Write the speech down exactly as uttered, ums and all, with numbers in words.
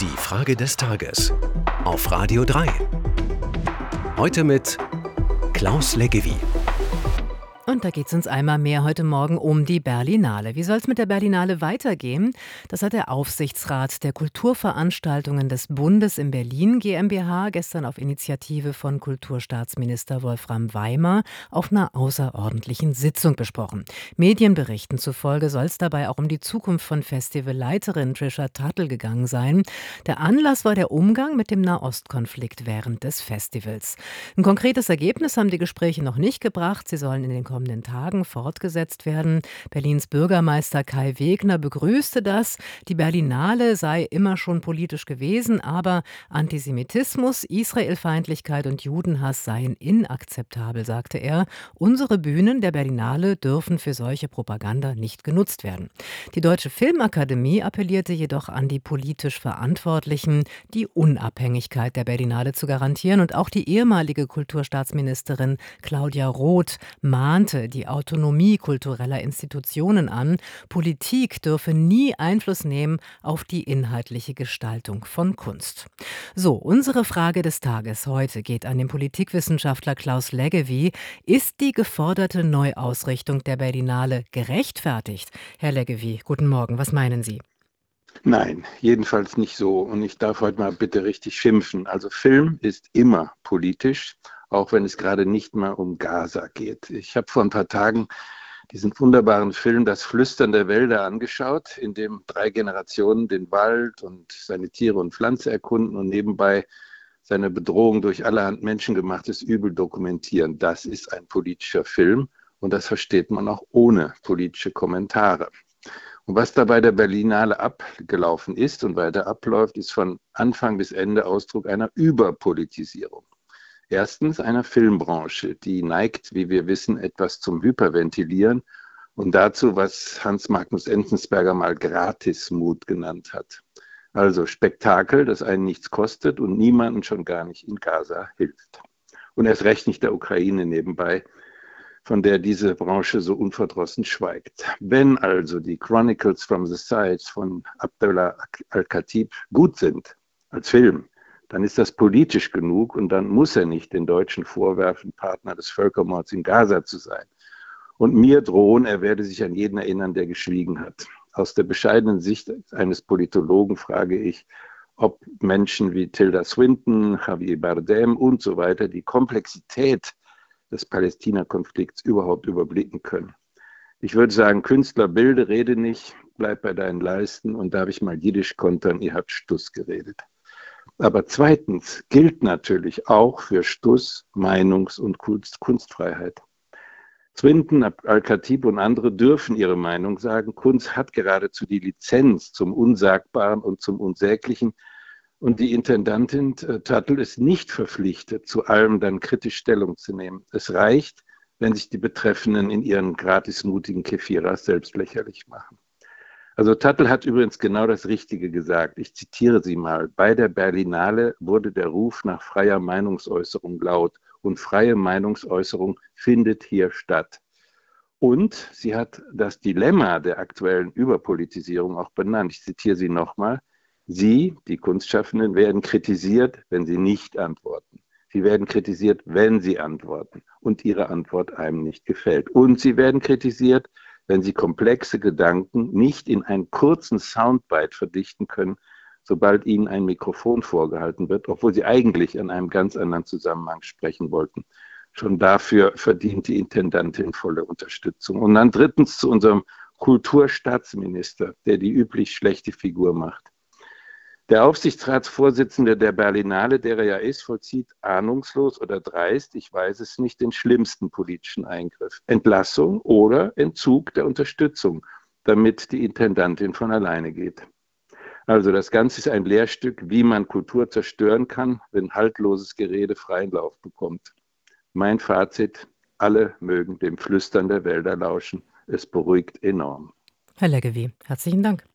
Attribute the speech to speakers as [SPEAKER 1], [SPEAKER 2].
[SPEAKER 1] Die Frage des Tages auf Radio drei. Heute mit Klaus Leggevi.
[SPEAKER 2] Und da geht es uns einmal mehr heute Morgen um die Berlinale. Wie soll es mit der Berlinale weitergehen? Das hat der Aufsichtsrat der Kulturveranstaltungen des Bundes in Berlin GmbH gestern auf Initiative von Kulturstaatsminister Wolfram Weimer auf einer außerordentlichen Sitzung besprochen. Medienberichten zufolge soll es dabei auch um die Zukunft von Festivalleiterin Trisha Tuttle gegangen sein. Der Anlass war der Umgang mit dem Nahostkonflikt während des Festivals. Ein konkretes Ergebnis haben die Gespräche noch nicht gebracht. Sie sollen in den kommenden Tagen fortgesetzt werden. Berlins Bürgermeister Kai Wegner begrüßte das. Die Berlinale sei immer schon politisch gewesen, aber Antisemitismus, Israelfeindlichkeit und Judenhass seien inakzeptabel, sagte er. Unsere Bühnen der Berlinale dürfen für solche Propaganda nicht genutzt werden. Die Deutsche Filmakademie appellierte jedoch an die politisch Verantwortlichen, die Unabhängigkeit der Berlinale zu garantieren, und auch die ehemalige Kulturstaatsministerin Claudia Roth mahnte die Autonomie kultureller Institutionen an. Politik dürfe nie Einfluss nehmen auf die inhaltliche Gestaltung von Kunst. So, unsere Frage des Tages heute geht an den Politikwissenschaftler Klaus Leggevi. Ist die geforderte Neuausrichtung der Berlinale gerechtfertigt? Herr Leggevi, guten Morgen. Was meinen Sie?
[SPEAKER 3] Nein, jedenfalls nicht so. Und ich darf heute mal bitte richtig schimpfen. Also Film ist immer politisch, auch wenn es gerade nicht mal um Gaza geht. Ich habe vor ein paar Tagen diesen wunderbaren Film Das Flüstern der Wälder angeschaut, in dem drei Generationen den Wald und seine Tiere und Pflanzen erkunden und nebenbei seine Bedrohung durch allerhand menschengemachtes Übel dokumentieren. Das ist ein politischer Film und das versteht man auch ohne politische Kommentare. Und was da bei der Berlinale abgelaufen ist und weiter abläuft, ist von Anfang bis Ende Ausdruck einer Überpolitisierung. Erstens einer Filmbranche, die neigt, wie wir wissen, etwas zum Hyperventilieren und dazu, was Hans Magnus Enzensberger mal Gratismut genannt hat. Also Spektakel, das einen nichts kostet und niemanden, schon gar nicht in Gaza, hilft. Und erst recht nicht der Ukraine nebenbei, von der diese Branche so unverdrossen schweigt. Wenn also die Chronicles from the Sides von Abdullah al-Khatib gut sind als Film, dann ist das politisch genug und dann muss er nicht den Deutschen vorwerfen, Partner des Völkermords in Gaza zu sein. Und mir drohen, er werde sich an jeden erinnern, der geschwiegen hat. Aus der bescheidenen Sicht eines Politologen frage ich, ob Menschen wie Tilda Swinton, Javier Bardem und so weiter die Komplexität des Palästina-Konflikts überhaupt überblicken können. Ich würde sagen, Künstler, bilde, rede nicht, bleib bei deinen Leisten und darf ich mal Jiddisch kontern, ihr habt Stuss geredet. Aber zweitens gilt natürlich auch für Stuss Meinungs- und Kunst, Kunstfreiheit. Swinton, al-Khatib und andere dürfen ihre Meinung sagen. Kunst hat geradezu die Lizenz zum Unsagbaren und zum Unsäglichen. Und die Intendantin äh, Tuttle ist nicht verpflichtet, zu allem dann kritisch Stellung zu nehmen. Es reicht, wenn sich die Betreffenden in ihren gratismutigen Kefiras selbst lächerlich machen. Also Tuttle hat übrigens genau das Richtige gesagt. Ich zitiere sie mal. Bei der Berlinale wurde der Ruf nach freier Meinungsäußerung laut und freie Meinungsäußerung findet hier statt. Und sie hat das Dilemma der aktuellen Überpolitisierung auch benannt. Ich zitiere sie nochmal. Sie, die Kunstschaffenden, werden kritisiert, wenn sie nicht antworten. Sie werden kritisiert, wenn sie antworten und ihre Antwort einem nicht gefällt. Und sie werden kritisiert, wenn sie komplexe Gedanken nicht in einen kurzen Soundbite verdichten können, sobald ihnen ein Mikrofon vorgehalten wird, obwohl sie eigentlich in einem ganz anderen Zusammenhang sprechen wollten. Schon dafür verdient die Intendantin volle Unterstützung. Und dann drittens zu unserem Kulturstaatsminister, der die üblich schlechte Figur macht. Der Aufsichtsratsvorsitzende der Berlinale, der er ja ist, vollzieht ahnungslos oder dreist, ich weiß es nicht, den schlimmsten politischen Eingriff. Entlassung oder Entzug der Unterstützung, damit die Intendantin von alleine geht. Also das Ganze ist ein Lehrstück, wie man Kultur zerstören kann, wenn haltloses Gerede freien Lauf bekommt. Mein Fazit, alle mögen dem Flüstern der Wälder lauschen. Es beruhigt enorm.
[SPEAKER 2] Herr Leggevi, herzlichen Dank.